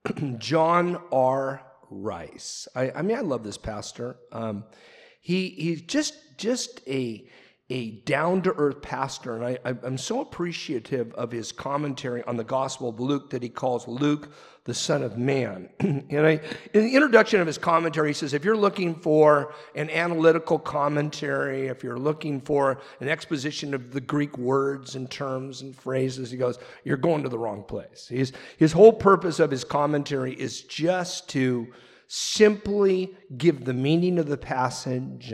John R. Rice. I mean, I love this pastor. He's just a down-to-earth pastor, and I'm so appreciative of his commentary on the Gospel of Luke that he calls Luke the Son of Man. And in the introduction of his commentary, he says, if you're looking for an analytical commentary, if you're looking for an exposition of the Greek words and terms and phrases, he goes, you're going to the wrong place. His whole purpose of his commentary is just to simply give the meaning of the passage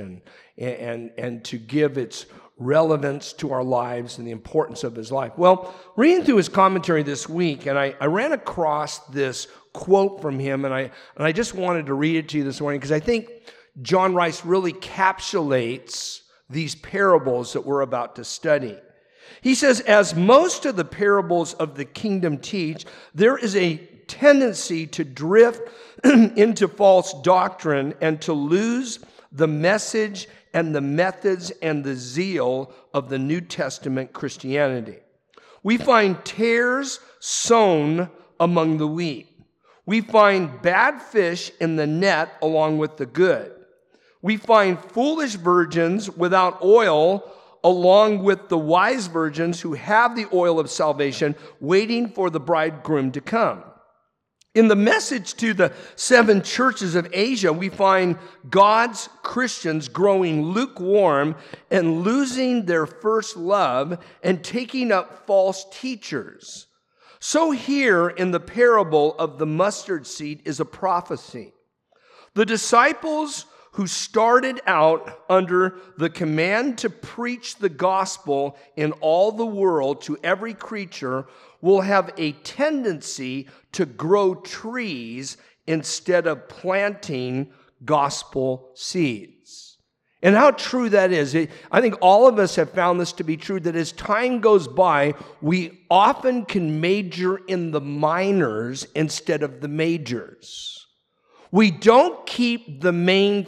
and to give its relevance to our lives and the importance of his life. Well, reading through his commentary this week, and I ran across this quote from him, and I just wanted to read it to you this morning because I think John Rice really encapsulates these parables that we're about to study. He says, as most of the parables of the kingdom teach, there is a tendency to drift into false doctrine and to lose the message and the methods and the zeal of the New Testament Christianity. We find tares sown among the wheat. We find bad fish in the net along with the good. We find foolish virgins without oil along with the wise virgins who have the oil of salvation waiting for the bridegroom to come. In the message to the 7 churches of Asia, we find God's Christians growing lukewarm and losing their first love and taking up false teachers. So here in the parable of the mustard seed is a prophecy. The disciples who started out under the command to preach the gospel in all the world to every creature will have a tendency to grow trees instead of planting gospel seeds. And how true that is. I think all of us have found this to be true, that as time goes by, we often can major in the minors instead of the majors. We don't keep the main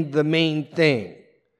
thing,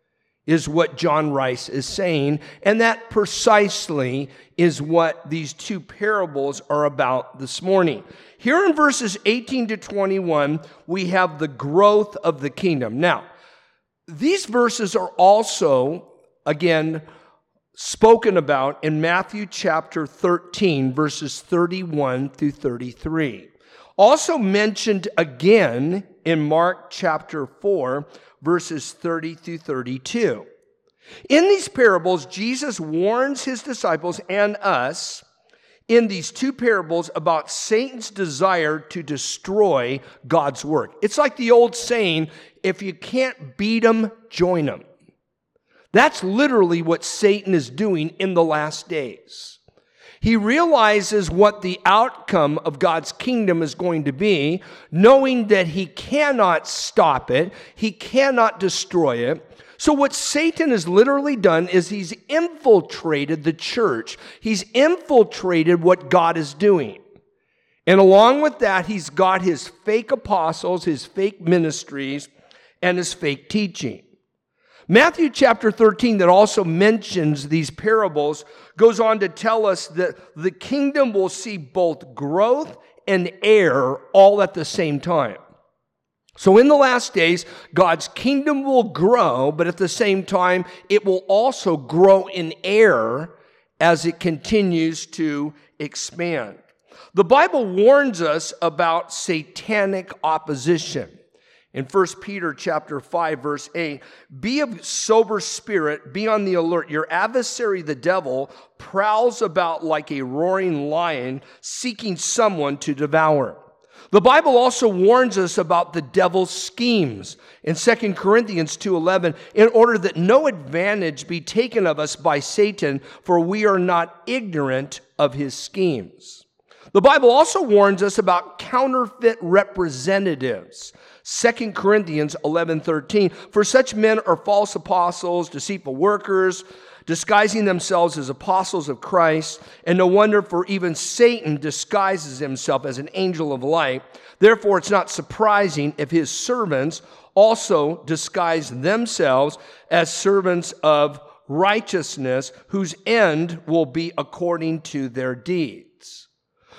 is what John Rice is saying, and that precisely is what these 2 parables are about this morning. Here in verses 18 to 21, we have the growth of the kingdom. Now, these verses are also, again, spoken about in Matthew chapter 13, verses 31 through 33. Also mentioned again in Mark chapter 4, verses 30 through 32. In these parables, Jesus warns his disciples and us in these 2 parables about Satan's desire to destroy God's work. It's like the old saying, if you can't beat them, join them. That's literally what Satan is doing in the last days. He realizes what the outcome of God's kingdom is going to be, knowing that he cannot stop it, he cannot destroy it. So what Satan has literally done is he's infiltrated the church. He's infiltrated what God is doing. And along with that, he's got his fake apostles, his fake ministries, and his fake teaching. Matthew chapter 13, that also mentions these parables, goes on to tell us that the kingdom will see both growth and error all at the same time. So in the last days, God's kingdom will grow, but at the same time, it will also grow in error as it continues to expand. The Bible warns us about satanic opposition. In 1 Peter chapter 5, verse 8, be of sober spirit, be on the alert. Your adversary, the devil, prowls about like a roaring lion, seeking someone to devour. The Bible also warns us about the devil's schemes. In 2 Corinthians 2:11, in order that no advantage be taken of us by Satan, for we are not ignorant of his schemes. The Bible also warns us about counterfeit representatives. 2 Corinthians 11:13, for such men are false apostles, deceitful workers, disguising themselves as apostles of Christ, and no wonder, for even Satan disguises himself as an angel of light. Therefore, it's not surprising if his servants also disguise themselves as servants of righteousness, whose end will be according to their deeds.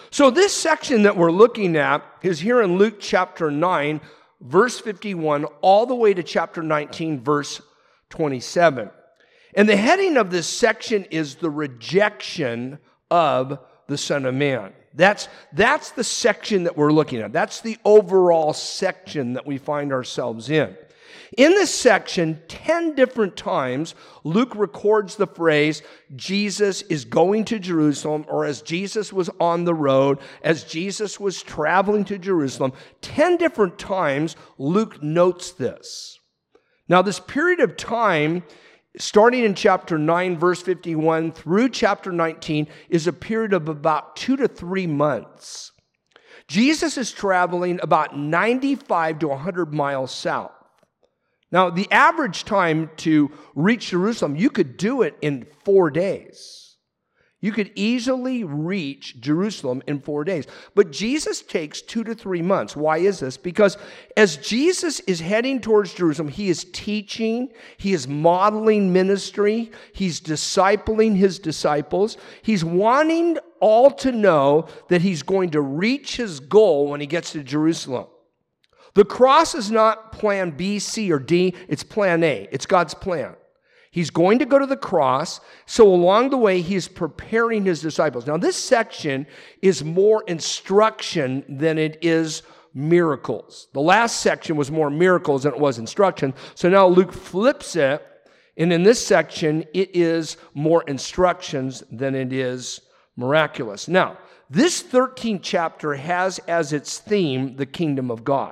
So this section that we're looking at is here in Luke chapter 9, verse 51, all the way to chapter 19, verse 27. And the heading of this section is the rejection of the Son of Man. That's the section that we're looking at. That's the overall section that we find ourselves in. In this section, 10 different times, Luke records the phrase, Jesus is going to Jerusalem, or as Jesus was on the road, as Jesus was traveling to Jerusalem. 10 different times, Luke notes this. Now, this period of time, starting in chapter 9, verse 51, through chapter 19, is a period of about 2 to 3 months. Jesus is traveling about 95 to 100 miles south. Now, the average time to reach Jerusalem, you could do it in 4 days. You could easily reach Jerusalem in 4 days. But Jesus takes 2 to 3 months. Why is this? Because as Jesus is heading towards Jerusalem, he is teaching, he is modeling ministry, he's discipling his disciples. He's wanting all to know that he's going to reach his goal when he gets to Jerusalem. The cross is not plan B, C, or D. It's plan A. It's God's plan. He's going to go to the cross, so along the way, he's preparing his disciples. Now, this section is more instruction than it is miracles. The last section was more miracles than it was instruction. So now Luke flips it, and in this section, it is more instructions than it is miraculous. Now, this 13th chapter has as its theme the kingdom of God.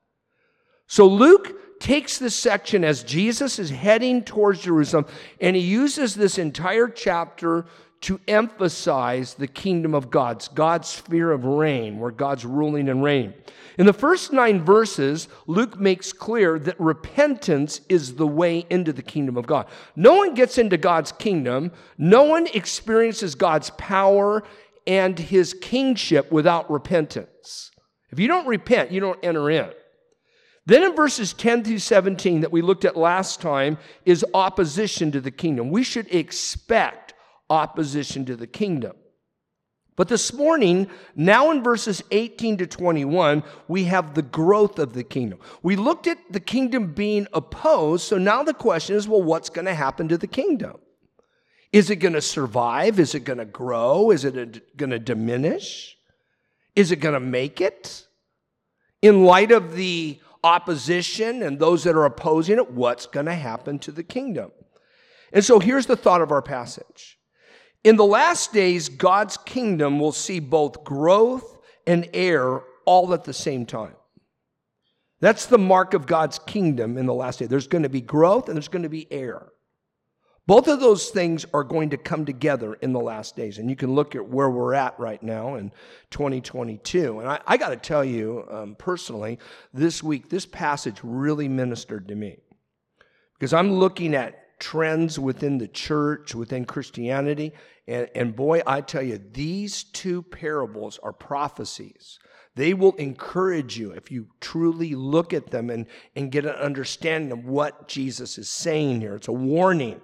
So Luke takes this section as Jesus is heading towards Jerusalem, and he uses this entire chapter to emphasize the kingdom of God's sphere of reign, where God's ruling and reigning. In the first 9 verses, Luke makes clear that repentance is the way into the kingdom of God. No one gets into God's kingdom. No one experiences God's power and his kingship without repentance. If you don't repent, you don't enter in. Then in verses 10 through 17 that we looked at last time is opposition to the kingdom. We should expect opposition to the kingdom. But this morning, now in verses 18 to 21, we have the growth of the kingdom. We looked at the kingdom being opposed, so now the question is, well, what's going to happen to the kingdom? Is it going to survive? Is it going to grow? Is it going to diminish? Is it going to make it? In light of the opposition and those that are opposing it, what's going to happen to the kingdom? And so here's the thought of our passage. In the last days, God's kingdom will see both growth and error all at the same time. That's the mark of God's kingdom in the last day. There's going to be growth and there's going to be error. Both of those things are going to come together in the last days. And you can look at where we're at right now in 2022. And I got to tell you, personally, this week, this passage really ministered to me. Because I'm looking at trends within the church, within Christianity. And boy, I tell you, these 2 parables are prophecies. They will encourage you if you truly look at them and get an understanding of what Jesus is saying here. It's a warning.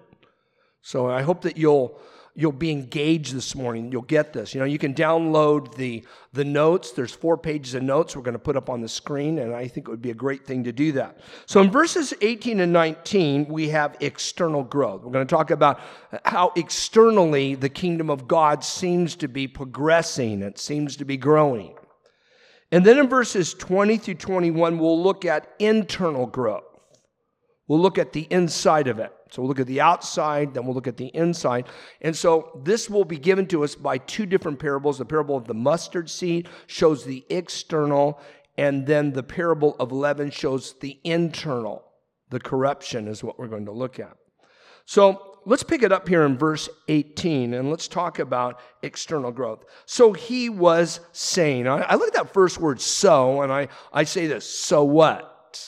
So I hope that you'll be engaged this morning. You'll get this. You know, you can download the notes. There's 4 pages of notes we're going to put up on the screen, and I think it would be a great thing to do that. So in verses 18 and 19, we have external growth. We're going to talk about how externally the kingdom of God seems to be progressing. It seems to be growing. And then in verses 20 through 21, we'll look at internal growth. We'll look at the inside of it. So we'll look at the outside, then we'll look at the inside. And so this will be given to us by 2 different parables. The parable of the mustard seed shows the external, and then the parable of leaven shows the internal. The corruption is what we're going to look at. So let's pick it up here in verse 18, and let's talk about external growth. So he was saying, I look at that first word, so, and I say this, so what?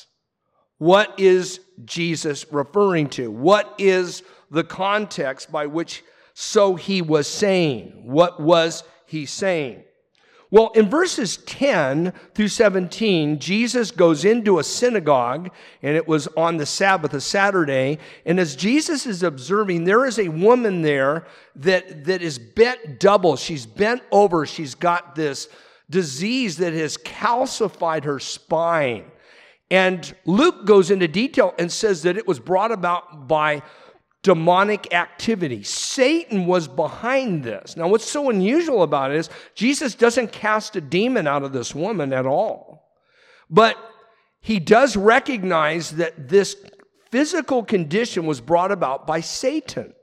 What is Jesus referring to? What is the context by which so he was saying? What was he saying? Well, in verses 10 through 17, Jesus goes into a synagogue, and it was on the Sabbath, a Saturday, and as Jesus is observing, there is a woman there that is bent double. She's bent over. She's got this disease that has calcified her spine. And Luke goes into detail and says that it was brought about by demonic activity. Satan was behind this. Now, what's so unusual about it is Jesus doesn't cast a demon out of this woman at all. But he does recognize that this physical condition was brought about by Satan.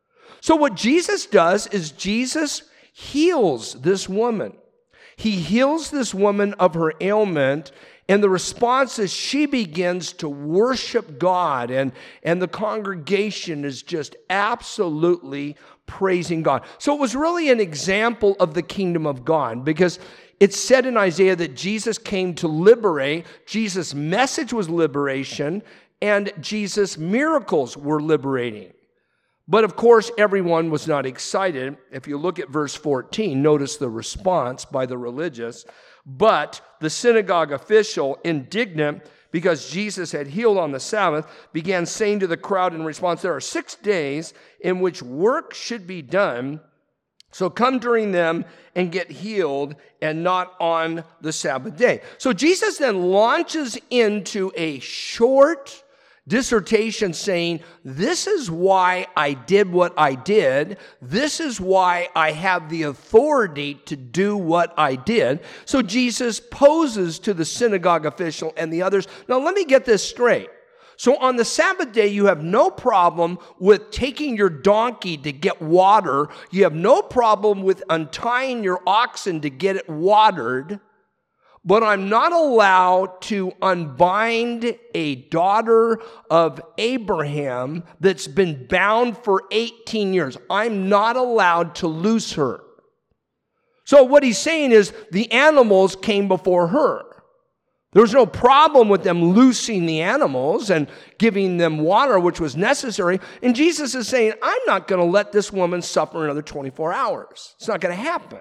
So what Jesus does is Jesus heals this woman. He heals this woman of her ailment, and the response is she begins to worship God, and the congregation is just absolutely praising God. So it was really an example of the kingdom of God, because it's said in Isaiah that Jesus came to liberate. Jesus' message was liberation, and Jesus' miracles were liberating. But of course, everyone was not excited. If you look at verse 14, notice the response by the religious. But the synagogue official, indignant because Jesus had healed on the Sabbath, began saying to the crowd in response, there are 6 days in which work should be done, so come during them and get healed, and not on the Sabbath day. So Jesus then launches into a short dissertation saying, this is why I did what I did. This is why I have the authority to do what I did. So Jesus poses to the synagogue official and the others. Now let me get this straight. So on the Sabbath day, you have no problem with taking your donkey to get water. You have no problem with untying your oxen to get it watered. But I'm not allowed to unbind a daughter of Abraham that's been bound for 18 years. I'm not allowed to loose her. So what he's saying is the animals came before her. There was no problem with them loosing the animals and giving them water, which was necessary. And Jesus is saying, I'm not going to let this woman suffer another 24 hours. It's not going to happen.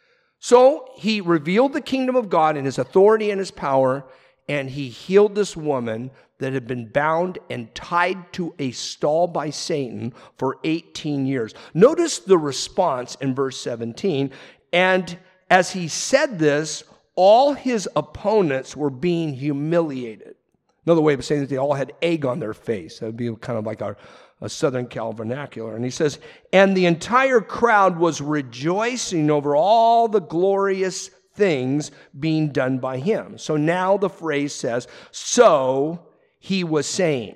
So he revealed the kingdom of God and his authority and his power, and he healed this woman that had been bound and tied to a stall by Satan for 18 years. Notice the response in verse 17. And as he said this, all his opponents were being humiliated. Another way of saying that they all had egg on their face. That would be kind of like a Southern Cal vernacular. And he says, and the entire crowd was rejoicing over all the glorious things being done by him. So now the phrase says, so he was saying.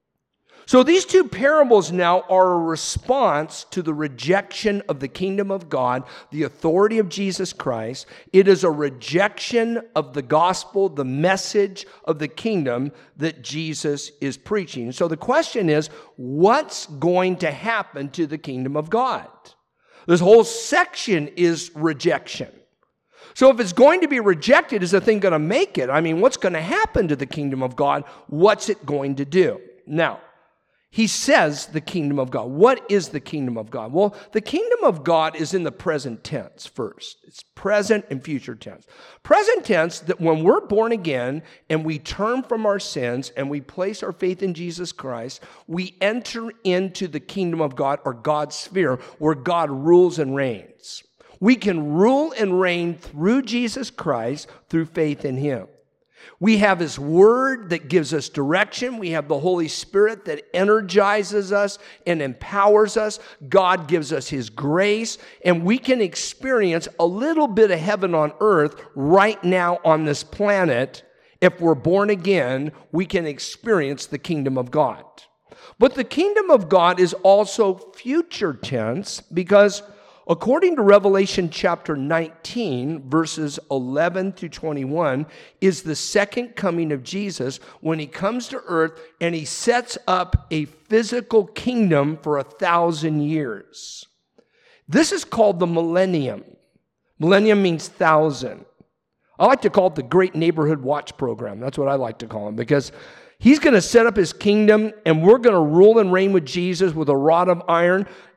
So these two parables now are a response to the rejection of the kingdom of God, the authority of Jesus Christ. It is a rejection of the gospel, the message of the kingdom that Jesus is preaching. So the question is, what's going to happen to the kingdom of God? This whole section is rejection. So if it's going to be rejected, is the thing going to make it? I mean, what's going to happen to the kingdom of God? What's it going to do? Now, he says the kingdom of God. What is the kingdom of God? Well, the kingdom of God is in the present tense first. It's present and future tense. Present tense, that when we're born again and we turn from our sins and we place our faith in Jesus Christ, we enter into the kingdom of God, or God's sphere, where God rules and reigns. We can rule and reign through Jesus Christ through faith in him. We have his word that gives us direction. We have the Holy Spirit that energizes us and empowers us. God gives us his grace, and we can experience a little bit of heaven on earth right now on this planet. If we're born again, we can experience the kingdom of God. But the kingdom of God is also future tense, because according to Revelation chapter 19, verses 11 to 21, is the second coming of Jesus when he comes to earth and he sets up a physical kingdom for 1,000 years. This is called the millennium. Millennium means 1,000. I like to call it the Great Neighborhood Watch Program. That's what I like to call it, because he's going to set up his kingdom and we're going to rule and reign with Jesus with a rod of iron.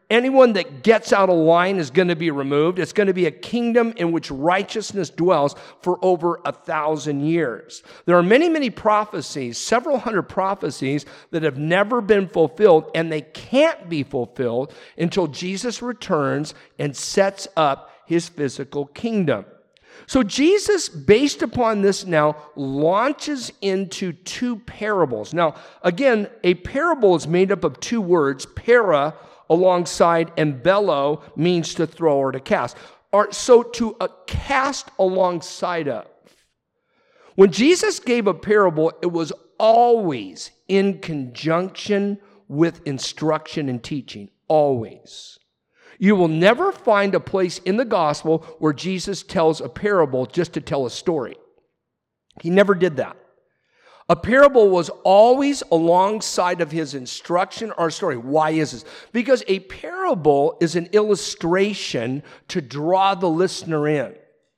Anyone that gets out of line is going to be removed. It's going to be a kingdom in which righteousness dwells for over 1,000 years. There are many, many prophecies, several hundred prophecies that have never been fulfilled, and they can't be fulfilled until Jesus returns and sets up his physical kingdom. So Jesus, based upon this now, launches into two parables. Now, again, a parable is made up of two words, para, alongside, and bello means to throw or to cast. So to cast alongside of. When Jesus gave a parable, it was always in conjunction with instruction and teaching. Always. You will never find a place in the gospel where Jesus tells a parable just to tell a story. He never did that. A parable was always alongside of his instruction or story. Why is this? Because a parable is an illustration to draw the listener in.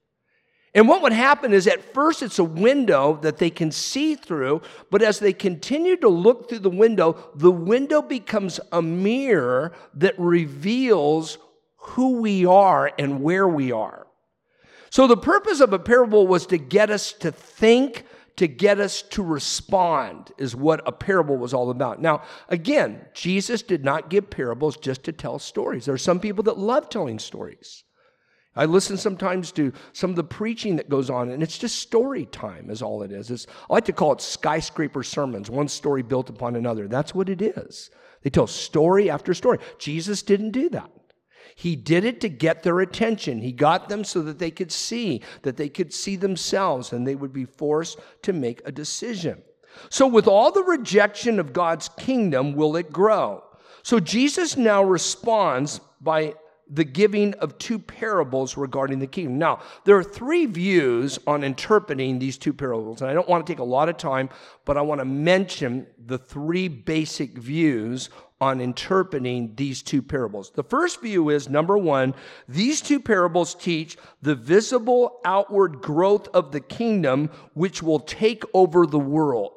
And what would happen is at first it's a window that they can see through, but as they continue to look through the window becomes a mirror that reveals who we are and where we are. So the purpose of a parable was to get us to think, to get us to respond, is what a parable was all about. Now, again, Jesus did not give parables just to tell stories. There are some people that love telling stories. I listen sometimes to some of the preaching that goes on, and it's just story time is all it is. I like to call it skyscraper sermons, one story built upon another. That's what it is. They tell story after story. Jesus didn't do that. He did it to get their attention. He got them so that they could see themselves, and they would be forced to make a decision. So with all the rejection of God's kingdom, will it grow? So Jesus now responds by the giving of two parables regarding the kingdom. Now, there are three views on interpreting these two parables, and I don't want to take a lot of time, but I want to mention the three basic views on interpreting these two parables. The first view is, number one, these two parables teach the visible outward growth of the kingdom which will take over the world.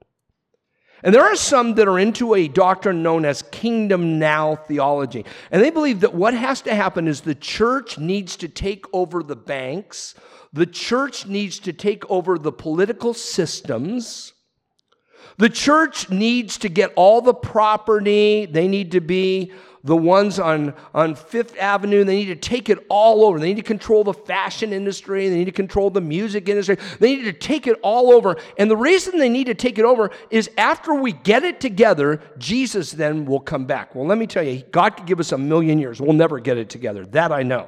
And there are some that are into a doctrine known as kingdom now theology. And they believe that what has to happen is the church needs to take over the banks. The church needs to take over the political systems. The church needs to get all the property. They need to be the ones on Fifth Avenue. They need to take it all over. They need to control the fashion industry. They need to control the music industry. They need to take it all over. And the reason they need to take it over is after we get it together, Jesus then will come back. Well, let me tell you, God could give us 1,000,000 years. We'll never get it together. That I know.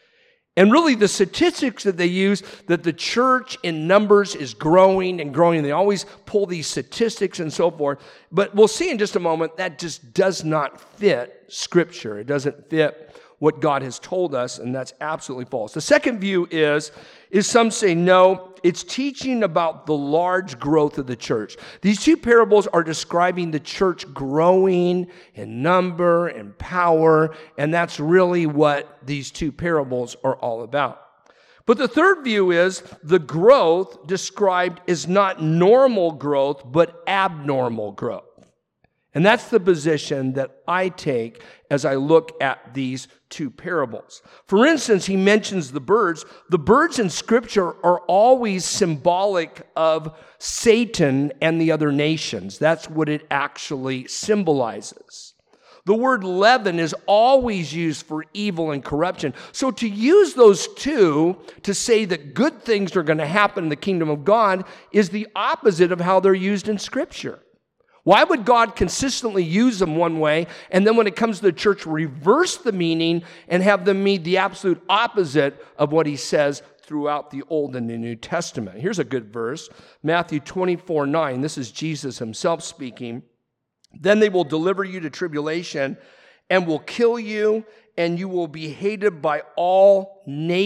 And really the statistics that they use, that the church in numbers is growing and growing. They always pull these statistics and so forth. But we'll see in just a moment, that just does not fit Scripture. It doesn't fit what God has told us, and that's absolutely false. The second view is some say, no, it's teaching about the large growth of the church. These two parables are describing the church growing in number and power, and that's really what these two parables are all about. But the third view is the growth described is not normal growth, but abnormal growth. And that's the position that I take as I look at these two parables. For instance, he mentions the birds. The birds in Scripture are always symbolic of Satan and the other nations. That's what it actually symbolizes. The word leaven is always used for evil and corruption. So to use those two to say that good things are going to happen in the kingdom of God is the opposite of how they're used in Scripture. Why would God consistently use them one way, and then when it comes to the church, reverse the meaning and have them mean the absolute opposite of what he says throughout the Old and the New Testament? Here's a good verse, Matthew 24:9. This is Jesus himself speaking. Then they will deliver you to tribulation and will kill you, and you will be hated by all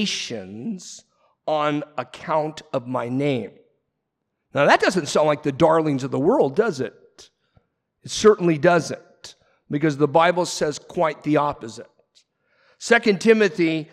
nations on account of my name. Now that doesn't sound like the darlings of the world, does it? It certainly doesn't, because the Bible says quite the opposite. 2 Timothy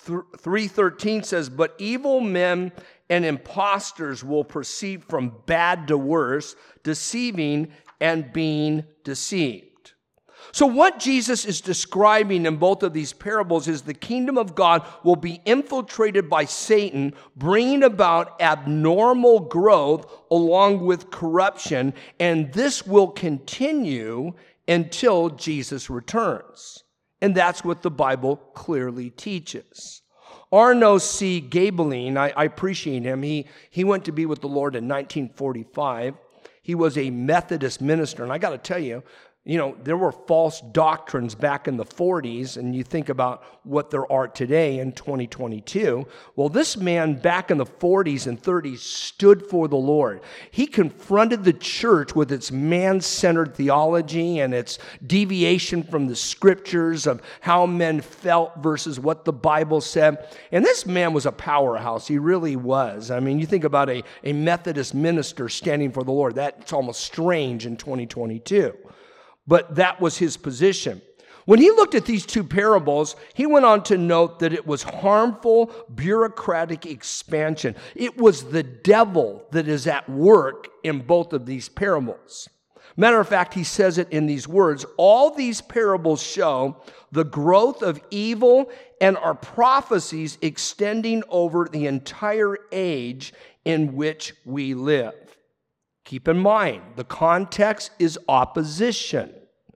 3:13 says, but evil men and impostors will proceed from bad to worse, deceiving and being deceived. So what Jesus is describing in both of these parables is the kingdom of God will be infiltrated by Satan, bringing about abnormal growth along with corruption, and this will continue until Jesus returns. And that's what the Bible clearly teaches. Arno C. Gaebelein, I appreciate him. He went to be with the Lord in 1945. He was a Methodist minister, and I got to tell you, there were false doctrines back in the 40s, and you think about what there are today in 2022. Well, this man back in the 40s and 30s stood for the Lord. He confronted the church with its man-centered theology and its deviation from the scriptures of how men felt versus what the Bible said. And this man was a powerhouse. He really was. I mean, you think about a Methodist minister standing for the Lord. That's almost strange in 2022. But that was his position. When he looked at these two parables, he went on to note that it was harmful bureaucratic expansion. It was the devil that is at work in both of these parables. Matter of fact, he says it in these words, all these parables show the growth of evil and are prophecies extending over the entire age in which we live. Keep in mind, the context is opposition.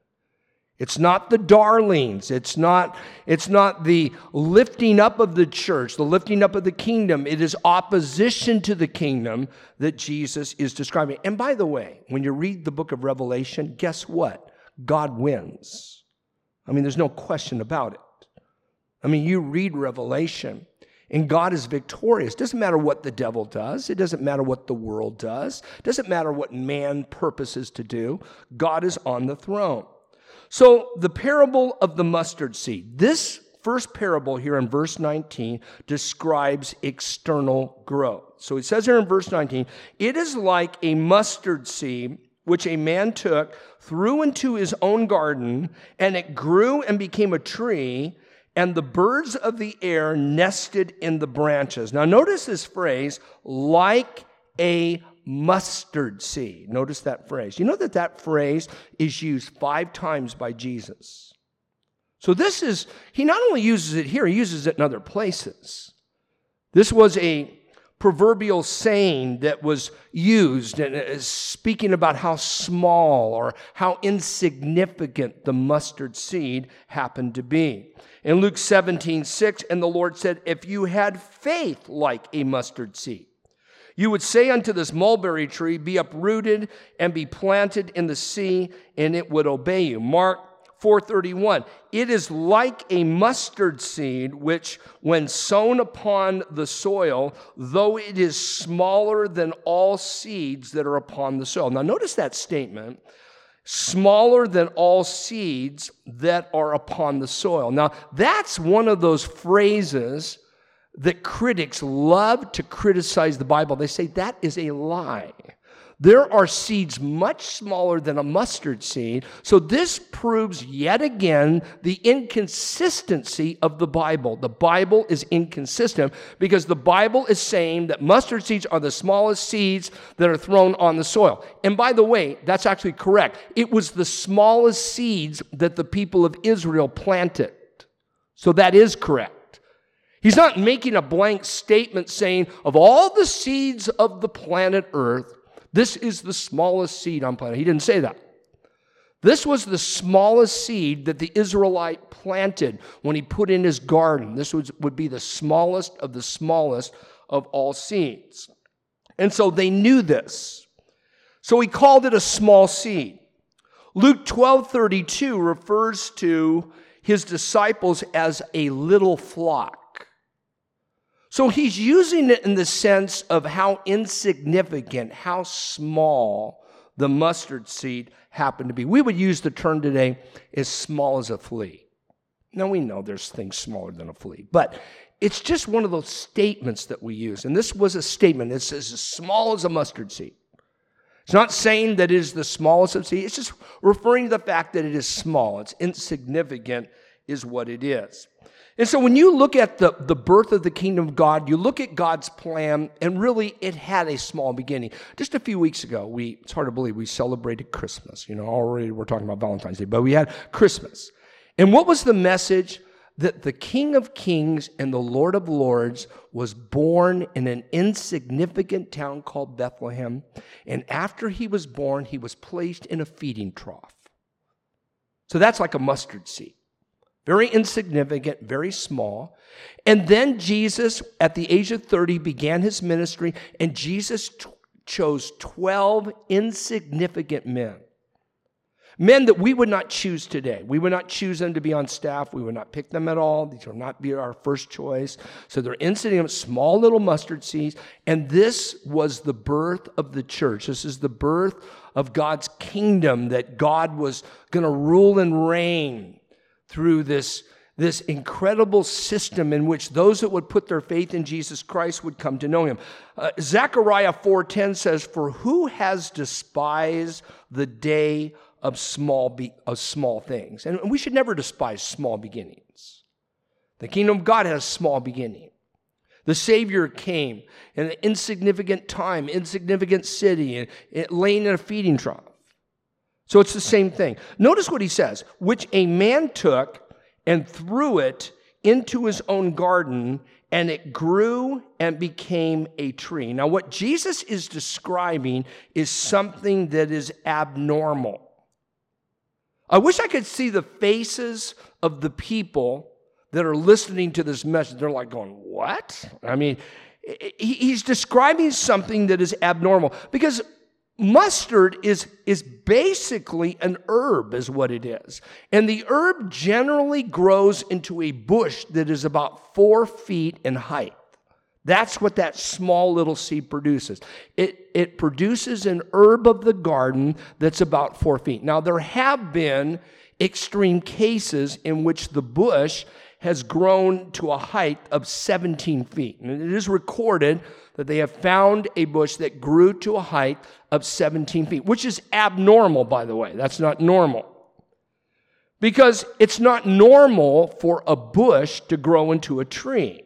It's not the darlings. It's not the lifting up of the church, the lifting up of the kingdom. It is opposition to the kingdom that Jesus is describing. And by the way, when you read the book of Revelation, guess what? God wins. I mean, there's no question about it. I mean, you read Revelation, and God is victorious. It doesn't matter what the devil does. It doesn't matter what the world does. It doesn't matter what man purposes to do. God is on the throne. So the parable of the mustard seed. This first parable here in verse 19 describes external growth. So it says here in verse 19, it is like a mustard seed which a man took, threw into his own garden, and it grew and became a tree, and the birds of the air nested in the branches. Now notice this phrase, like a mustard seed. Notice that phrase. You know that phrase is used 5 times by Jesus. So he not only uses it here, he uses it in other places. This was a proverbial saying that was used and speaking about how small or how insignificant the mustard seed happened to be. In Luke 17:6, and the Lord said, if you had faith like a mustard seed, you would say unto this mulberry tree, be uprooted and be planted in the sea, and it would obey you. Mark 4:31, it is like a mustard seed, which when sown upon the soil, though it is smaller than all seeds that are upon the soil. Now notice that statement, smaller than all seeds that are upon the soil. Now that's one of those phrases that critics love to criticize the Bible. They say that is a lie. There are seeds much smaller than a mustard seed. So this proves yet again the inconsistency of the Bible. The Bible is inconsistent because the Bible is saying that mustard seeds are the smallest seeds that are thrown on the soil. And by the way, that's actually correct. It was the smallest seeds that the people of Israel planted. So that is correct. He's not making a blank statement saying, of all the seeds of the planet Earth, this is the smallest seed on planet. He didn't say that. This was the smallest seed that the Israelite planted when he put in his garden. This would be the smallest of all seeds. And so they knew this. So he called it a small seed. Luke 12:32 refers to his disciples as a little flock. So he's using it in the sense of how insignificant, how small the mustard seed happened to be. We would use the term today as small as a flea. Now we know there's things smaller than a flea, but it's just one of those statements that we use. And this was a statement. It's as small as a mustard seed. It's not saying that it is the smallest of seeds. It's just referring to the fact that it is small. It's insignificant is what it is. And so when you look at the birth of the kingdom of God, you look at God's plan, and really it had a small beginning. Just a few weeks ago, it's hard to believe, we celebrated Christmas. Already we're talking about Valentine's Day, but we had Christmas. And what was the message? That the King of Kings and the Lord of Lords was born in an insignificant town called Bethlehem. And after he was born, he was placed in a feeding trough. So that's like a mustard seed. Very insignificant, very small. And then Jesus, at the age of 30, began his ministry, and Jesus chose 12 insignificant men. Men that we would not choose today. We would not choose them to be on staff. We would not pick them at all. These will not be our first choice. So they're insignificant, small little mustard seeds. And this was the birth of the church. This is the birth of God's kingdom, that God was going to rule and reign through this incredible system in which those that would put their faith in Jesus Christ would come to know him. Zechariah 4:10 says, "For who has despised the day of small things?" And we should never despise small beginnings. The kingdom of God has a small beginning. The Savior came in an insignificant time, insignificant city, and it laying in a feeding trough. So it's the same thing. Notice what he says, "which a man took and threw it into his own garden, and it grew and became a tree." Now, what Jesus is describing is something that is abnormal. I wish I could see the faces of the people that are listening to this message. They're like going, what? I mean, he's describing something that is abnormal, because mustard is basically an herb, is what it is. And the herb generally grows into a bush that is about 4 feet in height. That's what that small little seed produces. It produces an herb of the garden that's about 4 feet. Now, there have been extreme cases in which the bush has grown to a height of 17 feet. And it is recorded that they have found a bush that grew to a height of 17 feet, which is abnormal, by the way. That's not normal. Because it's not normal for a bush to grow into a tree.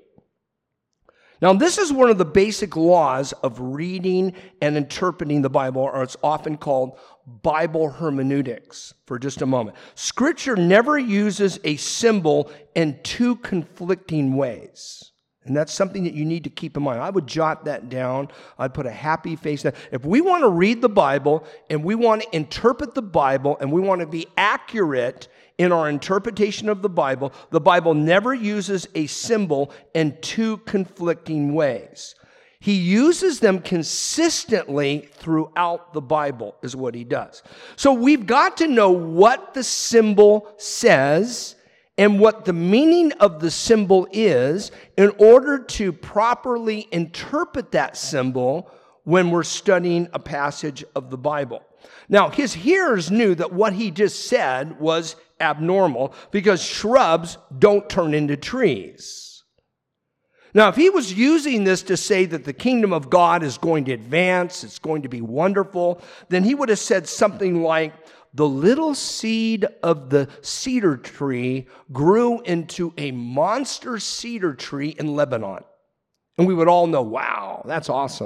Now, this is one of the basic laws of reading and interpreting the Bible, or it's often called Bible hermeneutics, for just a moment. Scripture never uses a symbol in 2 conflicting ways. And that's something that you need to keep in mind. I would jot that down. I'd put a happy face there. If we want to read the Bible and we want to interpret the Bible and we want to be accurate in our interpretation of the Bible never uses a symbol in 2 conflicting ways. He uses them consistently throughout the Bible, is what he does. So we've got to know what the symbol says and what the meaning of the symbol is in order to properly interpret that symbol when we're studying a passage of the Bible. Now, his hearers knew that what he just said was abnormal, because shrubs don't turn into trees. Now, if he was using this to say that the kingdom of God is going to advance, it's going to be wonderful, then he would have said something like, "The little seed of the cedar tree grew into a monster cedar tree in Lebanon." And we would all know, wow, that's awesome.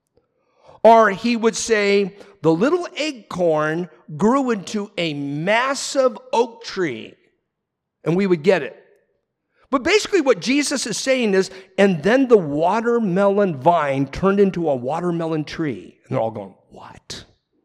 Or he would say, "The little acorn grew into a massive oak tree." And we would get it. But basically what Jesus is saying is, "And then the watermelon vine turned into a watermelon tree." And they're all going, "What?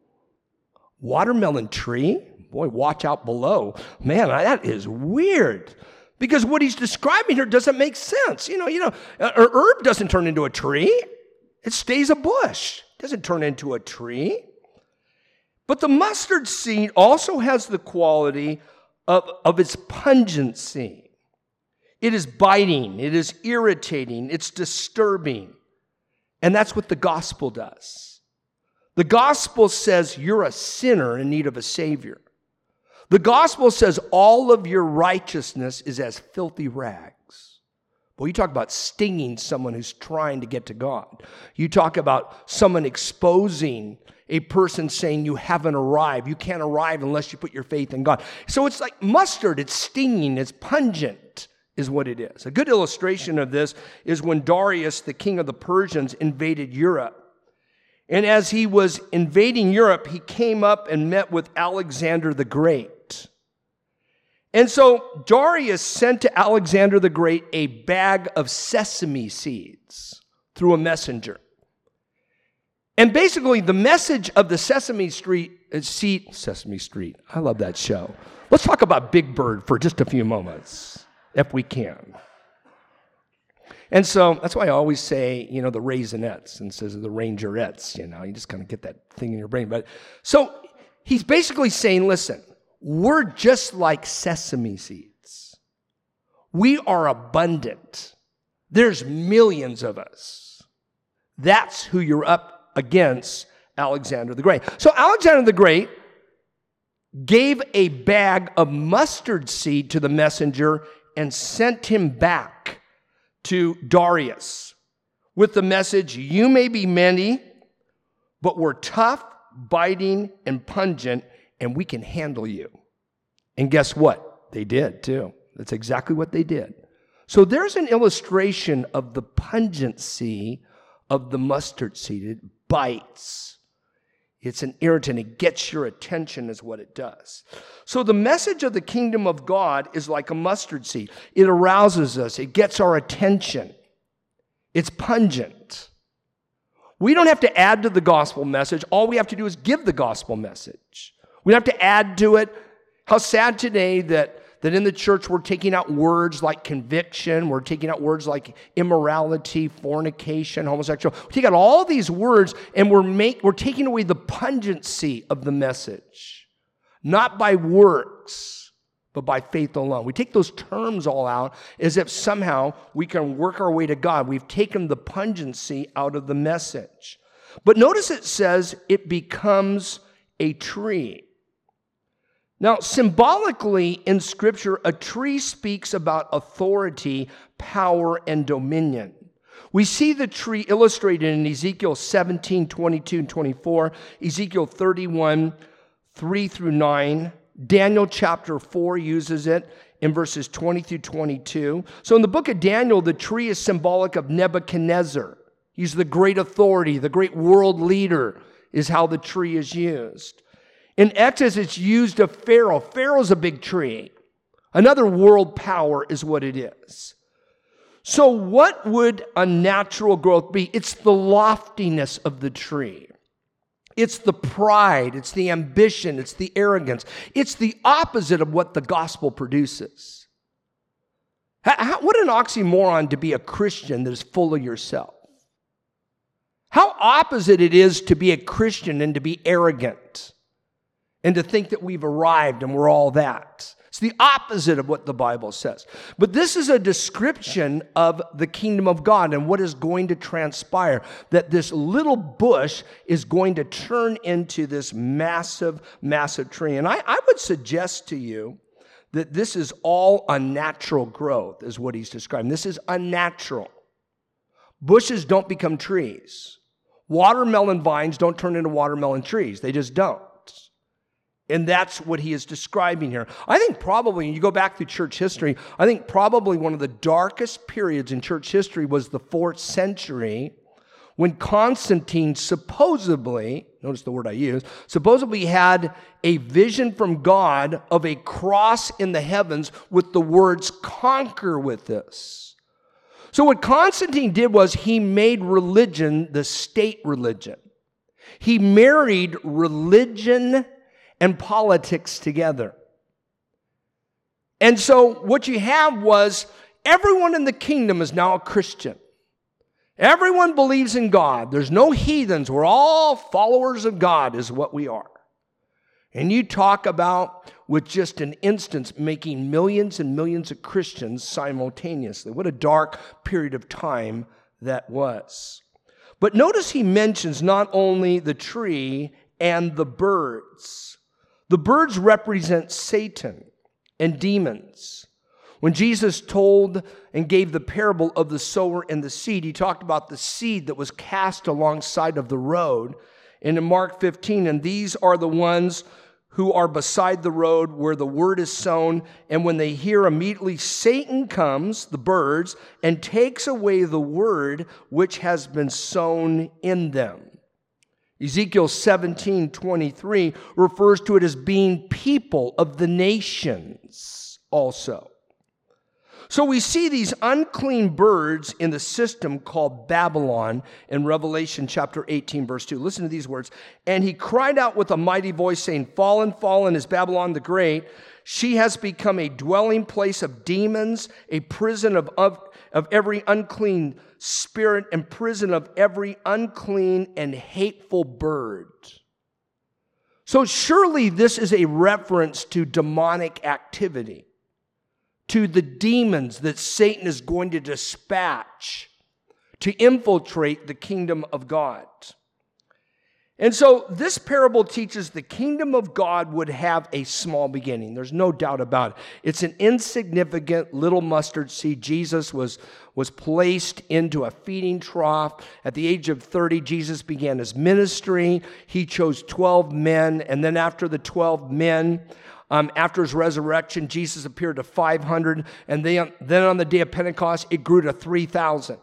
Watermelon tree? Boy, watch out below. Man, that is weird." Because what he's describing here doesn't make sense. An herb doesn't turn into a tree. It stays a bush. It doesn't turn into a tree. But the mustard seed also has the quality of its pungency. It is biting. It is irritating. It's disturbing. And that's what the gospel does. The gospel says you're a sinner in need of a Savior. The gospel says all of your righteousness is as filthy rags. Well, you talk about stinging someone who's trying to get to God. You talk about someone exposing a person saying you haven't arrived. You can't arrive unless you put your faith in God. So it's like mustard. It's stinging. It's pungent. is what it is. A good illustration of this is when Darius, the king of the Persians, invaded Europe. And as he was invading Europe, he came up and met with Alexander the Great. And so Darius sent to Alexander the Great a bag of sesame seeds through a messenger. And basically, the message of the Sesame Street, I love that show. Let's talk about Big Bird for just a few moments, if we can. And so that's why I always say, the Raisinets instead of the Rangerettes, you just kind of get that thing in your brain. But so he's basically saying, listen, we're just like sesame seeds. We are abundant. There's millions of us. That's who you're up against, Alexander the Great. So Alexander the Great gave a bag of mustard seed to the messenger and sent him back to Darius with the message, you may be many, but we're tough, biting, and pungent, and we can handle you. And guess what? They did too. That's exactly what they did. So there's an illustration of the pungency of the mustard seed. It bites. It's an irritant. It gets your attention is what it does. So the message of the kingdom of God is like a mustard seed. It arouses us. It gets our attention. It's pungent. We don't have to add to the gospel message. All we have to do is give the gospel message. We don't have to add to it. How sad today that in the church we're taking out words like conviction, we're taking out words like immorality, fornication, homosexual. We take out all these words and we're taking away the pungency of the message. Not by works, but by faith alone. We take those terms all out as if somehow we can work our way to God. We've taken the pungency out of the message. But notice it says it becomes a tree. Now, symbolically in Scripture, a tree speaks about authority, power, and dominion. We see the tree illustrated in Ezekiel 17, 22, and 24, Ezekiel 31, 3 through 9. Daniel chapter 4 uses it in verses 20 through 22. So in the book of Daniel, the tree is symbolic of Nebuchadnezzar. He's the great authority, the great world leader is how the tree is used. In Exodus, it's used of Pharaoh. Pharaoh's a big tree. Another world power is what it is. So what would a natural growth be? It's the loftiness of the tree. It's the pride. It's the ambition. It's the arrogance. It's the opposite of what the gospel produces. What an oxymoron to be a Christian that is full of yourself. How opposite it is to be a Christian and to be arrogant. And to think that we've arrived and we're all that. It's the opposite of what the Bible says. But this is a description of the kingdom of God and what is going to transpire. That this little bush is going to turn into this massive, massive tree. And I would suggest to you that this is all unnatural growth, is what he's describing. This is unnatural. Bushes don't become trees. Watermelon vines don't turn into watermelon trees. They just don't. And that's what he is describing here. I think probably, when you go back through church history, I think probably one of the darkest periods in church history was the 4th century, when Constantine supposedly, notice the word I use, supposedly had a vision from God of a cross in the heavens with the words, conquer with this. So what Constantine did was he made religion the state religion. He married religion and politics together. And so what you have was everyone in the kingdom is now a Christian. Everyone believes in God. There's no heathens. We're all followers of God is what we are. And you talk about, with just an instance, making millions and millions of Christians simultaneously. What a dark period of time that was. But notice he mentions not only the tree and the birds. The birds represent Satan and demons. When Jesus told and gave the parable of the sower and the seed, he talked about the seed that was cast alongside of the road. And in Mark 15, and these are the ones who are beside the road where the word is sown, and when they hear, immediately Satan comes, the birds, and takes away the word which has been sown in them. Ezekiel 17:23 refers to it as being people of the nations also. So we see these unclean birds in the system called Babylon in Revelation chapter 18, verse 2. Listen to these words. And he cried out with a mighty voice, saying, Fallen, fallen is Babylon the Great. She has become a dwelling place of demons, a prison of every unclean spirit, and prison of every unclean and hateful bird. So surely this is a reference to demonic activity, to the demons that Satan is going to dispatch to infiltrate the kingdom of God. And so this parable teaches the kingdom of God would have a small beginning. There's no doubt about it. It's an insignificant little mustard seed. Jesus was placed into a feeding trough. At the age of 30, Jesus began his ministry. He chose 12 men, and then after the 12 men, after his resurrection, Jesus appeared to 500, and then on the day of Pentecost, it grew to 3,000.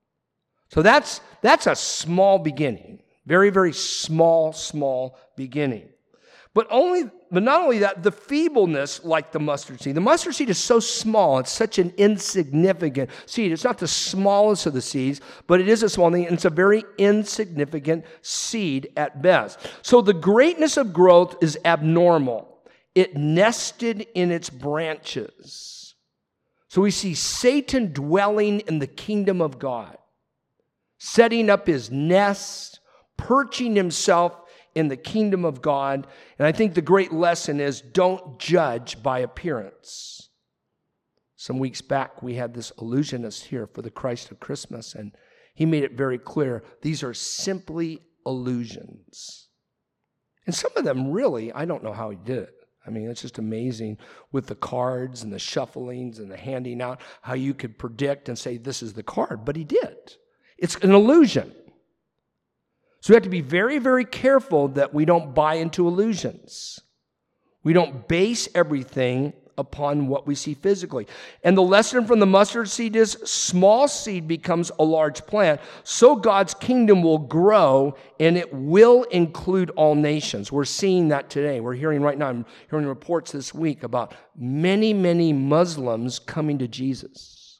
So that's a small beginning. Very, very small beginning. But not only that, the feebleness like the mustard seed. The mustard seed is so small, it's such an insignificant seed. It's not the smallest of the seeds, but it is a small thing, and it's a very insignificant seed at best. So the greatness of growth is abnormal. It nested in its branches. So we see Satan dwelling in the kingdom of God, setting up his nest, perching himself in the kingdom of God. And I think the great lesson is don't judge by appearance. Some weeks back, we had this illusionist here for the Christ of Christmas, and he made it very clear these are simply illusions. And some of them really, I don't know how he did it. I mean, it's just amazing with the cards and the shufflings and the handing out, how you could predict and say, this is the card. But he did. It's an illusion. So we have to be very, very careful that we don't buy into illusions. We don't base everything upon what we see physically. And the lesson from the mustard seed is small seed becomes a large plant. So God's kingdom will grow and it will include all nations. We're seeing that today. We're hearing right now, I'm hearing reports this week about many, many Muslims coming to Jesus.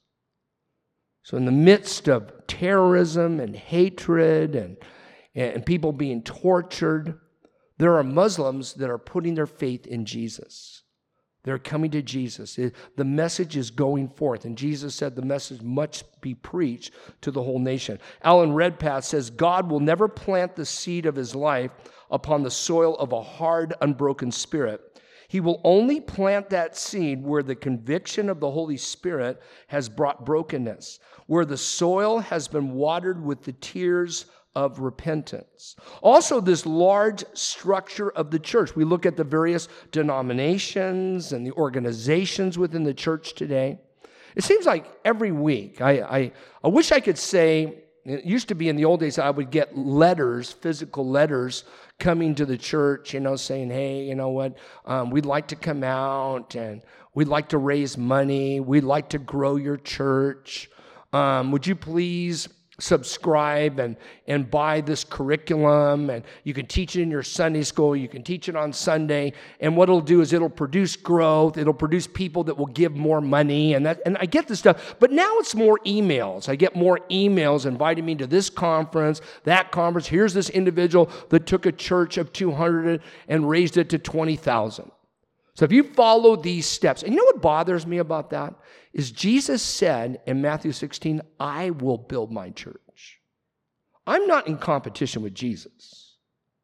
So in the midst of terrorism and hatred and people being tortured, there are Muslims that are putting their faith in Jesus. They're coming to Jesus. The message is going forth. And Jesus said the message must be preached to the whole nation. Alan Redpath says, God will never plant the seed of his life upon the soil of a hard, unbroken spirit. He will only plant that seed where the conviction of the Holy Spirit has brought brokenness, where the soil has been watered with the tears of repentance. Also, this large structure of the church. We look at the various denominations and the organizations within the church today. It seems like every week, I wish I could say, it used to be in the old days, I would get letters, physical letters, coming to the church, saying, hey, you know what, we'd like to come out and we'd like to raise money. We'd like to grow your church. Would you please subscribe and buy this curriculum, and you can teach it in your Sunday school, you can teach it on Sunday, and what it'll do is it'll produce growth, it'll produce people that will give more money, and I get this stuff. But now it's more emails. I get more emails inviting me to this conference, that conference. Here's this individual that took a church of 200 and raised it to 20,000. So if you follow these steps, and you know what bothers me about that? Is Jesus said in Matthew 16, I will build my church. I'm not in competition with Jesus.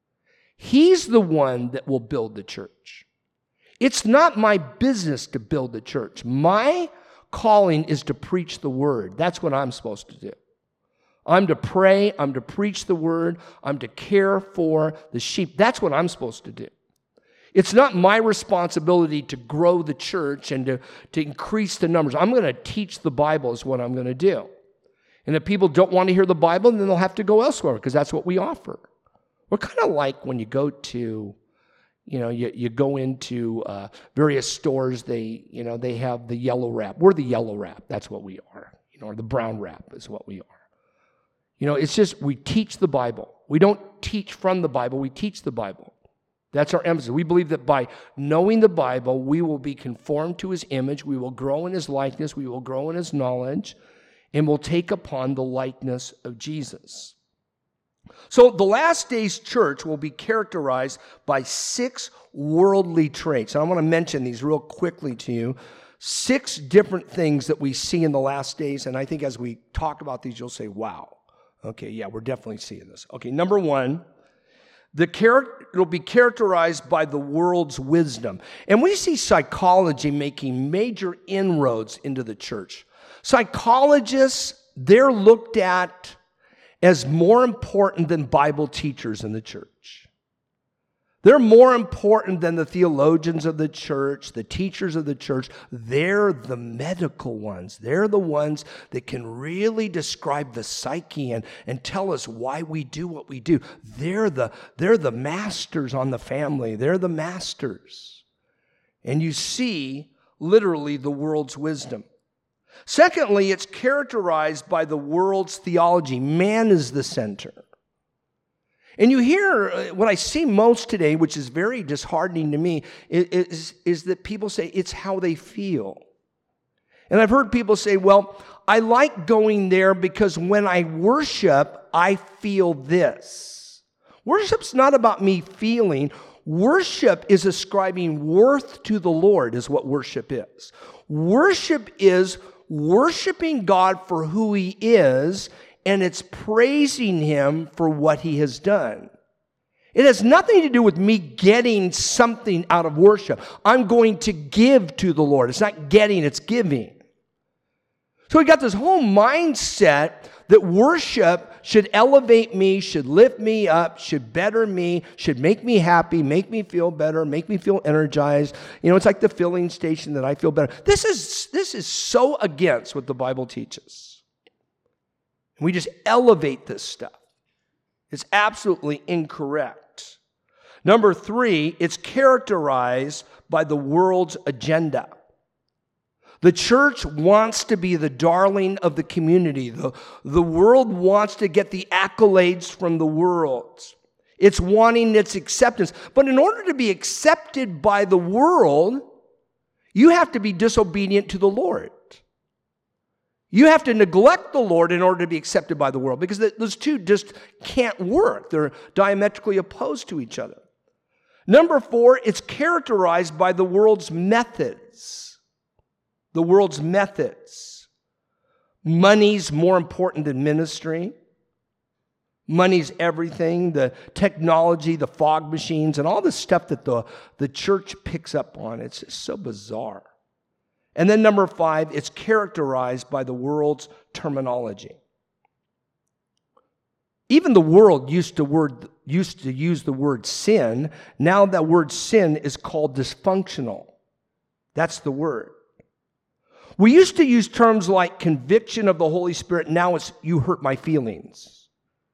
He's the one that will build the church. It's not my business to build the church. My calling is to preach the word. That's what I'm supposed to do. I'm to pray. I'm to preach the word. I'm to care for the sheep. That's what I'm supposed to do. It's not my responsibility to grow the church and to increase the numbers. I'm going to teach the Bible is what I'm going to do. And if people don't want to hear the Bible, then they'll have to go elsewhere because that's what we offer. We're kind of like when you go to, You go into various stores, they have the yellow wrap. We're the yellow wrap. That's what we are. Or the brown wrap is what we are. It's just we teach the Bible. We don't teach from the Bible. We teach the Bible. That's our emphasis. We believe that by knowing the Bible, we will be conformed to his image. We will grow in his likeness. We will grow in his knowledge. And will take upon the likeness of Jesus. So the last days church will be characterized by 6 worldly traits. And I want to mention these real quickly to you. 6 different things that we see in the last days. And I think as we talk about these, you'll say, wow. Okay, yeah, we're definitely seeing this. Okay, number 1, it'll be characterized by the world's wisdom. And we see psychology making major inroads into the church. Psychologists, they're looked at as more important than Bible teachers in the church. They're more important than the theologians of the church, the teachers of the church. They're the medical ones. They're the ones that can really describe the psyche and tell us why we do what we do. They're the masters on the family. They're the masters. And you see literally the world's wisdom. Secondly, it's characterized by the world's theology. Man is the center. And you hear what I see most today, which is very disheartening to me, is that people say it's how they feel. And I've heard people say, well, I like going there because when I worship, I feel this. Worship's not about me feeling. Worship is ascribing worth to the Lord, is what worship is. Worship is worshiping God for who he is, and it's praising him for what he has done. It has nothing to do with me getting something out of worship. I'm going to give to the Lord. It's not getting, it's giving. So we got this whole mindset that worship should elevate me, should lift me up, should better me, should make me happy, make me feel better, make me feel energized. It's like the filling station that I feel better. This is so against what the Bible teaches. We just elevate this stuff. It's absolutely incorrect. Number 3, it's characterized by the world's agenda. The church wants to be the darling of the community. The world wants to get the accolades from the world. It's wanting its acceptance. But in order to be accepted by the world, you have to be disobedient to the Lord. You have to neglect the Lord in order to be accepted by the world, because those two just can't work. They're diametrically opposed to each other. Number 4, it's characterized by the world's methods. The world's methods. Money's more important than ministry. Money's everything. The technology, the fog machines, and all the stuff that the church picks up on. It's just so bizarre. And then number 5, it's characterized by the world's terminology. Even the world used to use the word sin. Now that word sin is called dysfunctional. That's the word. We used to use terms like conviction of the Holy Spirit. Now it's you hurt my feelings.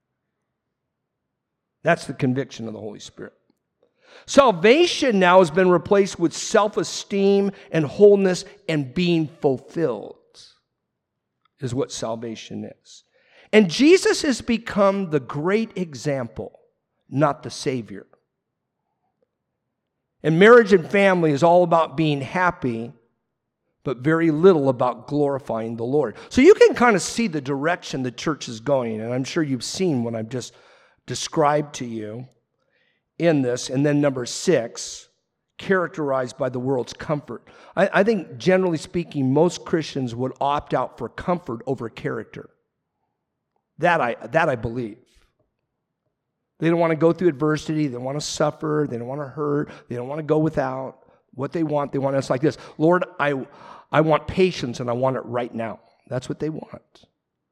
That's the conviction of the Holy Spirit. Salvation now has been replaced with self-esteem and wholeness and being fulfilled, is what salvation is. And Jesus has become the great example, not the Savior. And marriage and family is all about being happy, but very little about glorifying the Lord. So you can kind of see the direction the church is going, and I'm sure you've seen what I've just described to you in this. And then number 6, characterized by the world's comfort. I think, generally speaking, most Christians would opt out for comfort over character. That I believe. They don't want to go through adversity. They don't want to suffer. They don't want to hurt. They don't want to go without. What they want us like this. Lord, I want patience, and I want it right now. That's what they want.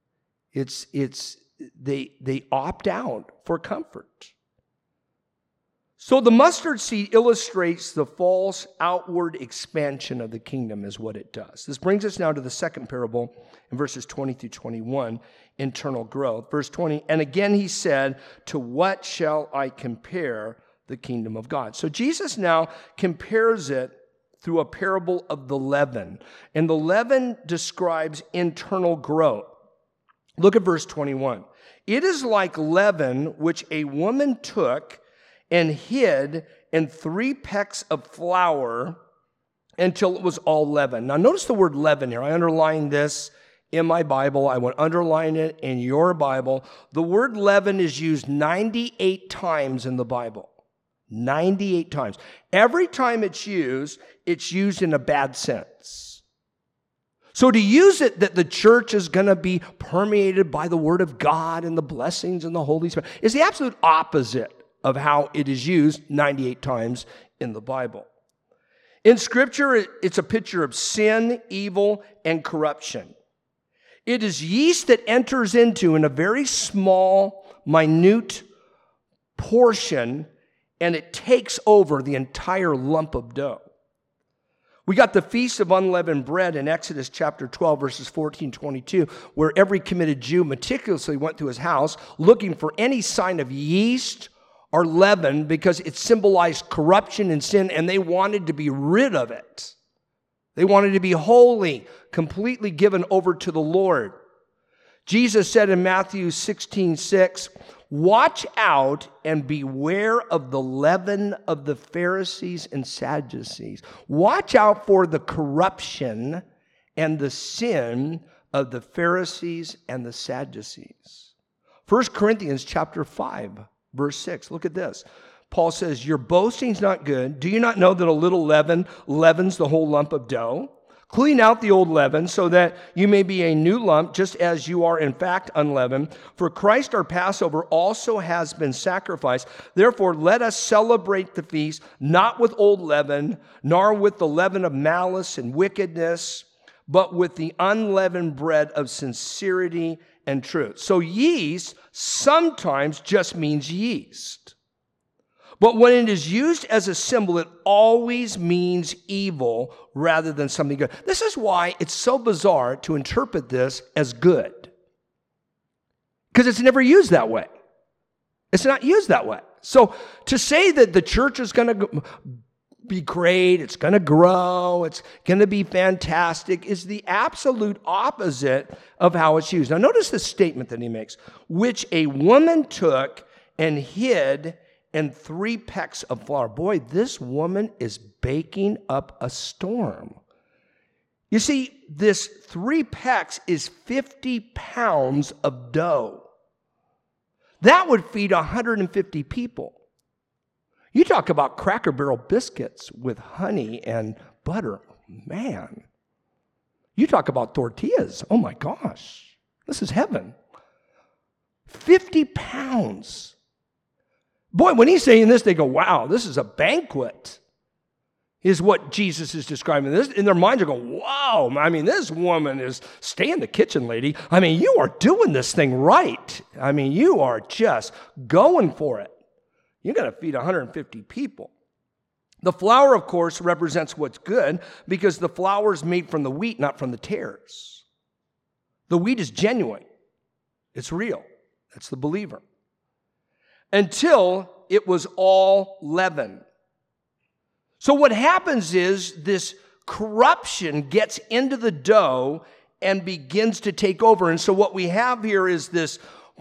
They opt out for comfort. So the mustard seed illustrates the false outward expansion of the kingdom is what it does. This brings us now to the second parable in verses 20 through 21, internal growth. Verse 20, and again he said, to what shall I compare the kingdom of God. So Jesus now compares it through a parable of the leaven. And the leaven describes internal growth. Look at verse 21. It is like leaven which a woman took and hid in 3 pecks of flour until it was all leavened. Now notice the word leaven here. I underlined this in my Bible. I would underline it in your Bible. The word leaven is used 98 times in the Bible. 98 times. Every time it's used in a bad sense. So to use it that the church is going to be permeated by the Word of God and the blessings and the Holy Spirit is the absolute opposite of how it is used 98 times in the Bible. In Scripture, it's a picture of sin, evil, and corruption. It is yeast that enters into in a very small, minute portion, and it takes over the entire lump of dough. We got the Feast of Unleavened Bread in Exodus chapter 12, verses 14-22, where every committed Jew meticulously went to his house looking for any sign of yeast or leaven because it symbolized corruption and sin, and they wanted to be rid of it. They wanted to be holy, completely given over to the Lord. Jesus said in Matthew 16:6, "Watch out and beware of the leaven of the Pharisees and Sadducees." Watch out for the corruption and the sin of the Pharisees and the Sadducees. 1 Corinthians chapter 5, verse 6. Look at this. Paul says, "Your boasting's not good. Do you not know that a little leaven leavens the whole lump of dough? Clean out the old leaven so that you may be a new lump, just as you are in fact unleavened. For Christ our Passover also has been sacrificed. Therefore, let us celebrate the feast, not with old leaven, nor with the leaven of malice and wickedness, but with the unleavened bread of sincerity and truth." So yeast sometimes just means yeast. But when it is used as a symbol, it always means evil rather than something good. This is why it's so bizarre to interpret this as good. Because it's never used that way. It's not used that way. So to say that the church is going to be great, it's going to grow, it's going to be fantastic, is the absolute opposite of how it's used. Now notice the statement that he makes, which a woman took and hid in 3 pecks of flour. Boy, this woman is baking up a storm. You see, this 3 pecks is 50 pounds of dough. That would feed 150 people. You talk about Cracker Barrel biscuits with honey and butter. Man, you talk about tortillas. Oh my gosh, this is heaven. 50 pounds. Boy, when he's saying this, they go, wow, this is a banquet, is what Jesus is describing. This in their minds are going, wow, I mean, this woman is, stay in the kitchen, lady. I mean, you are doing this thing right. I mean, you are just going for it. You're going to feed 150 people. The flour, of course, represents what's good because the flour is made from the wheat, not from the tares. The wheat is genuine. It's real. That's the believer. Until it was all leaven. So what happens is this corruption gets into the dough and begins to take over. And so what we have here is this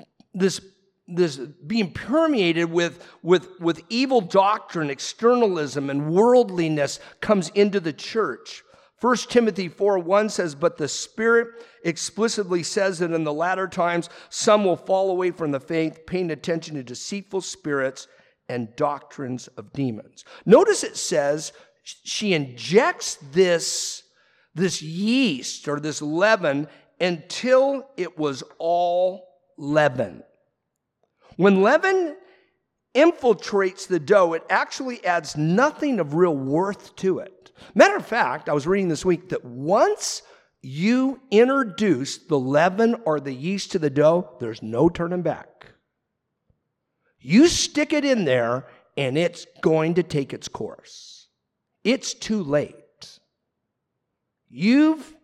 being permeated with evil doctrine, externalism, and worldliness comes into the church. 1 Timothy 4:1 says, "But the Spirit explicitly says that in the latter times some will fall away from the faith, paying attention to deceitful spirits and doctrines of demons." Notice it says she injects this yeast or this leaven until it was all leaven. When leaven infiltrates the dough, it actually adds nothing of real worth to it. Matter of fact, I was reading this week that once you introduce the leaven or the yeast to the dough, there's no turning back. You stick it in there and it's going to take its course. It's too late. You've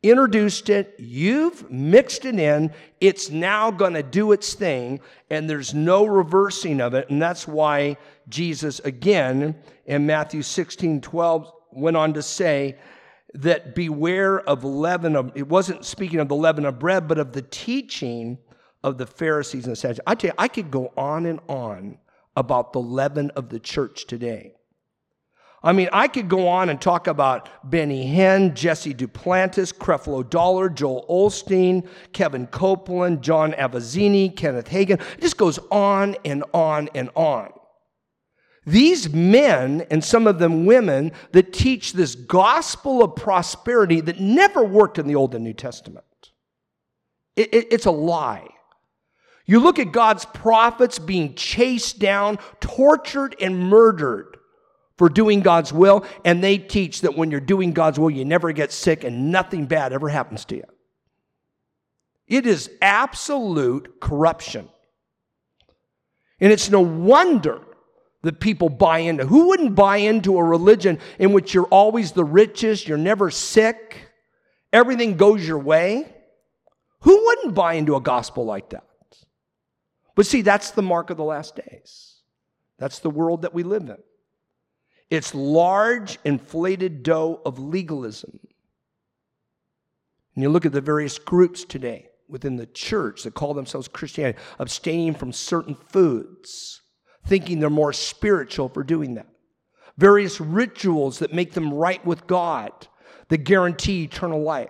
introduced it, you've mixed it in, it's now going to do its thing, and there's no reversing of it. And that's why Jesus, again, in Matthew 16:12, went on to say that beware of leaven. It wasn't speaking of the leaven of bread, but of the teaching of the Pharisees and the Sadducees. I tell you, I could go on about the leaven of the church today. I mean, I could go on and talk about Benny Hinn, Jesse Duplantis, Creflo Dollar, Joel Osteen, Kevin Copeland, John Avazzini, Kenneth Hagin. It just goes on and on and on. These men, and some of them women, that teach this gospel of prosperity that never worked in the Old and New Testament. It's a lie. You look at God's prophets being chased down, tortured, and murdered for doing God's will, and they teach that when you're doing God's will, you never get sick and nothing bad ever happens to you. It is absolute corruption. And it's no wonder that people buy into. Who wouldn't buy into a religion in which you're always the richest, you're never sick, everything goes your way? Who wouldn't buy into a gospel like that? But see, that's the mark of the last days. That's the world that we live in. It's large, inflated dough of legalism. And you look at the various groups today within the church that call themselves Christianity, abstaining from certain foods, thinking they're more spiritual for doing that. Various rituals that make them right with God, that guarantee eternal life.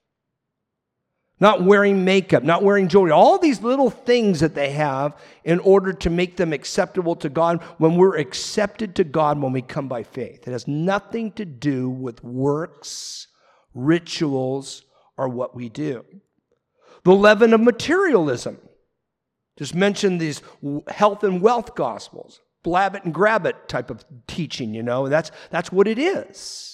Not wearing makeup, not wearing jewelry, all these little things that they have in order to make them acceptable to God when we're accepted to God when we come by faith. It has nothing to do with works, rituals, or what we do. The leaven of materialism. Just mention these health and wealth gospels. Blab it and grab it type of teaching, That's what it is.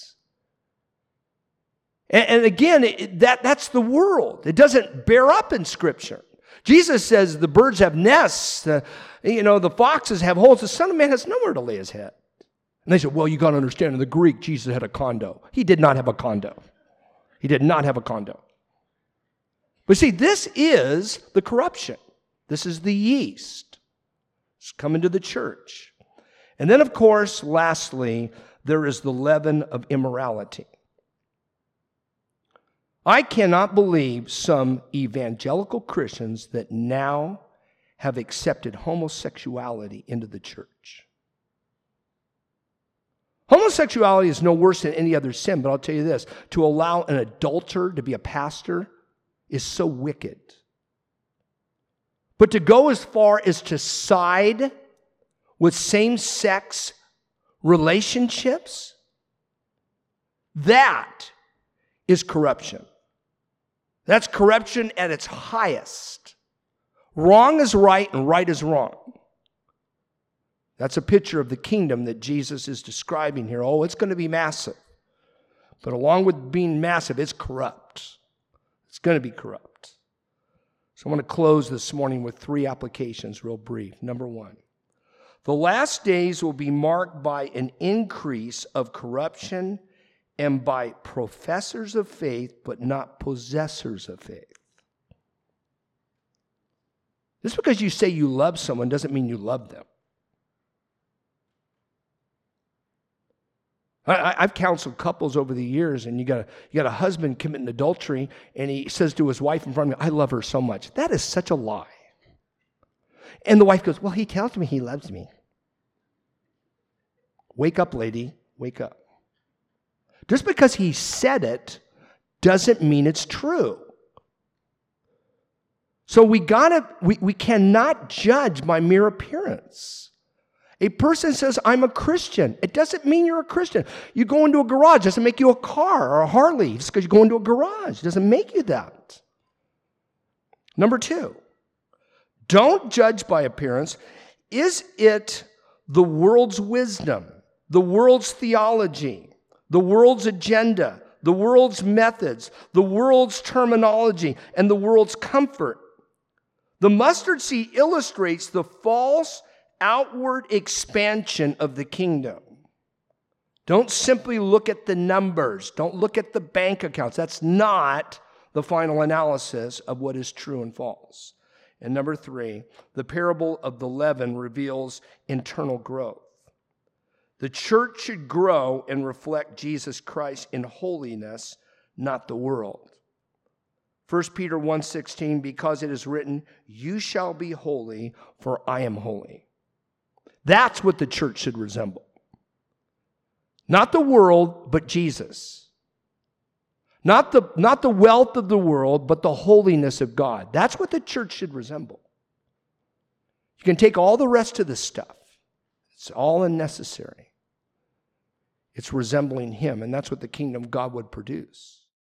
And again, that's the world. It doesn't bear up in Scripture. Jesus says the birds have nests, the foxes have holes. The Son of Man has nowhere to lay his head. And they said, well, you got to understand, in the Greek, Jesus had a condo. He did not have a condo. He did not have a condo. But see, this is the corruption. This is the yeast. It's coming to the church. And then, of course, lastly, there is the leaven of immorality. I cannot believe some evangelical Christians that now have accepted homosexuality into the church. Homosexuality is no worse than any other sin, but I'll tell you this, to allow an adulterer to be a pastor is so wicked. But to go as far as to side with same-sex relationships, that is corruption. That's corruption at its highest. Wrong is right and right is wrong. That's a picture of the kingdom that Jesus is describing here. Oh, it's going to be massive. But along with being massive, it's corrupt. It's going to be corrupt. So I want to close this morning with 3 applications, real brief. Number 1, the last days will be marked by an increase of corruption and by professors of faith, but not possessors of faith. Just because you say you love someone doesn't mean you love them. I've counseled couples over the years, and you got a husband committing adultery, and he says to his wife in front of me, I love her so much. That is such a lie. And the wife goes, well, he tells me he loves me. Wake up, lady. Wake up. Just because he said it doesn't mean it's true. So we cannot judge by mere appearance. A person says, I'm a Christian. It doesn't mean you're a Christian. You go into a garage, it doesn't make you a car or a Harley. Just because you go into a garage, it doesn't make you that. Number 2, don't judge by appearance. Is it the world's wisdom, the world's theology, the world's agenda, the world's methods, the world's terminology, and the world's comfort? The mustard seed illustrates the false outward expansion of the kingdom. Don't simply look at the numbers. Don't look at the bank accounts. That's not the final analysis of what is true and false. And number 3, the parable of the leaven reveals internal growth. The church should grow and reflect Jesus Christ in holiness, not the world. 1 Peter 1:16, because it is written, you shall be holy, for I am holy. That's what the church should resemble. Not the world, but Jesus. Not the wealth of the world, but the holiness of God. That's what the church should resemble. You can take all the rest of this stuff. It's all unnecessary. It's resembling Him, and that's what the kingdom of God would produce.